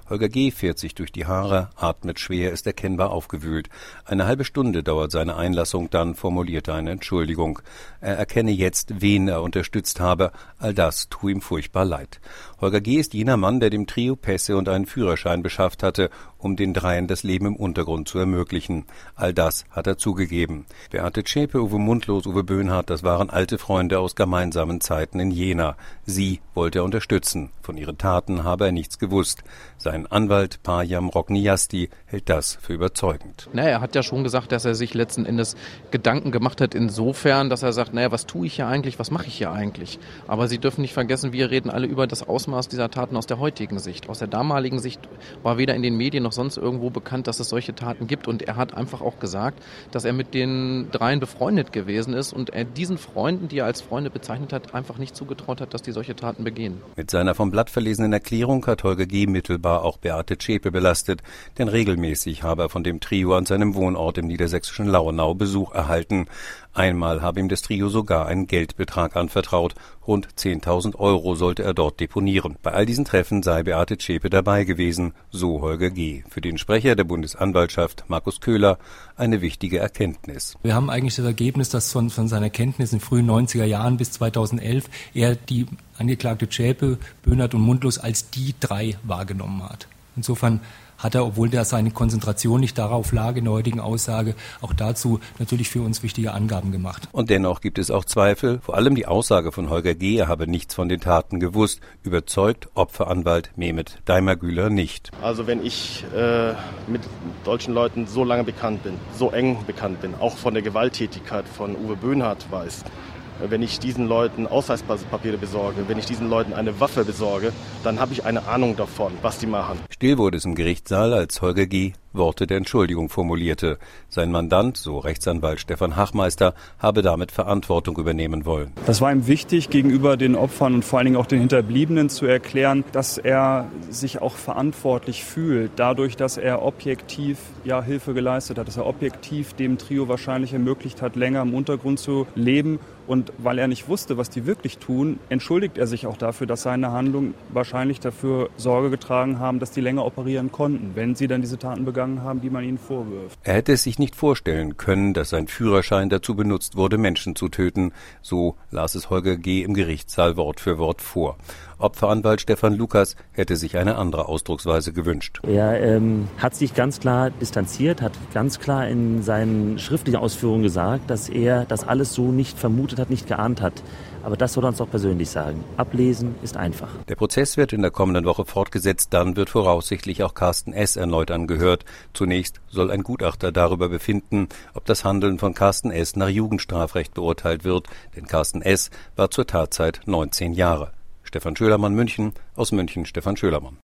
Holger G. fährt sich durch die Haare, atmet schwer, ist erkennbar aufgewühlt. Eine halbe Stunde dauert seine Einlassung, dann formuliert er eine Entschuldigung. Er erkenne jetzt, wen er unterstützt habe. All das tue ihm furchtbar leid. Holger G. ist jener Mann, der dem Trio Pässe und einen Führerschein beschafft hatte, um den Dreien das Leben im Untergrund zu ermöglichen. All das hat er zugegeben. Beate Zschäpe, Uwe Mundlos, Uwe Böhnhardt, das waren alte Freunde aus gemeinsamen Zeiten in Jena. Sie wollte er unterstützen. Von ihren Taten habe er nichts gewusst. Sein Anwalt Payam Rokniasti hält das für überzeugend. Er hat ja schon gesagt, dass er sich letzten Endes Gedanken gemacht hat insofern, dass er sagt, was tue ich hier eigentlich, was mache ich hier eigentlich? Aber Sie dürfen nicht vergessen, wir reden alle über das Ausmaß dieser Taten aus der heutigen Sicht. Aus der damaligen Sicht war weder in den Medien noch sonst irgendwo bekannt, dass es solche Taten gibt. Und er hat einfach auch gesagt, dass er mit den Dreien befreundet gewesen ist und er diesen Freunden, die er als Freunde bezeichnet hat, einfach nicht zugetraut hat, dass die solche Taten begehen. Mit seiner vom Blatt verlesenen Erklärung hat Holger G. mittelbar auch Beate Zschäpe belastet, denn regelmäßig habe er von dem Trio an seinem Wohnort im niedersächsischen Lauenau Besuch erhalten. Einmal habe ihm das Trio sogar einen Geldbetrag anvertraut. Rund 10.000 € sollte er dort deponieren. Bei all diesen Treffen sei Beate Zschäpe dabei gewesen, so Holger G. Für den Sprecher der Bundesanwaltschaft, Markus Köhler, eine wichtige Erkenntnis. Wir haben eigentlich das Ergebnis, dass von seiner Kenntnis in frühen 90er Jahren bis 2011 er die Angeklagte Zschäpe, Böhnhardt und Mundlos als die drei wahrgenommen hat. Insofern hat er, obwohl da seine Konzentration nicht darauf lag in der heutigen Aussage, auch dazu natürlich für uns wichtige Angaben gemacht. Und dennoch gibt es auch Zweifel, vor allem die Aussage von Holger G., er habe nichts von den Taten gewusst, überzeugt Opferanwalt Mehmet Daimagüler nicht. Also wenn ich mit solchen Leuten so lange bekannt bin, so eng bekannt bin, auch von der Gewalttätigkeit von Uwe Böhnhardt weiß, wenn ich diesen Leuten Ausweispapiere besorge, wenn ich diesen Leuten eine Waffe besorge, dann habe ich eine Ahnung davon, was die machen. Still wurde es im Gerichtssaal, als Holger G. Worte der Entschuldigung formulierte. Sein Mandant, so Rechtsanwalt Stefan Hachmeister, habe damit Verantwortung übernehmen wollen. Das war ihm wichtig, gegenüber den Opfern und vor allen Dingen auch den Hinterbliebenen zu erklären, dass er sich auch verantwortlich fühlt, dadurch, dass er objektiv Hilfe geleistet hat, dass er objektiv dem Trio wahrscheinlich ermöglicht hat, länger im Untergrund zu leben. Und weil er nicht wusste, was die wirklich tun, entschuldigt er sich auch dafür, dass seine Handlungen wahrscheinlich dafür Sorge getragen haben, dass die länger operieren konnten, wenn sie dann diese Taten begangen haben, die man ihnen vorwirft. Er hätte es sich nicht vorstellen können, dass sein Führerschein dazu benutzt wurde, Menschen zu töten. So las es Holger G. im Gerichtssaal Wort für Wort vor. Opferanwalt Stefan Lukas hätte sich eine andere Ausdrucksweise gewünscht. Er hat sich ganz klar distanziert, hat ganz klar in seinen schriftlichen Ausführungen gesagt, dass er das alles so nicht vermutet hat, nicht geahnt hat. Aber das soll er uns auch persönlich sagen. Ablesen ist einfach. Der Prozess wird in der kommenden Woche fortgesetzt. Dann wird voraussichtlich auch Carsten S. erneut angehört. Zunächst soll ein Gutachter darüber befinden, ob das Handeln von Carsten S. nach Jugendstrafrecht beurteilt wird. Denn Carsten S. war zur Tatzeit 19 Jahre. Stefan Schölermann, München. Aus München Stefan Schölermann.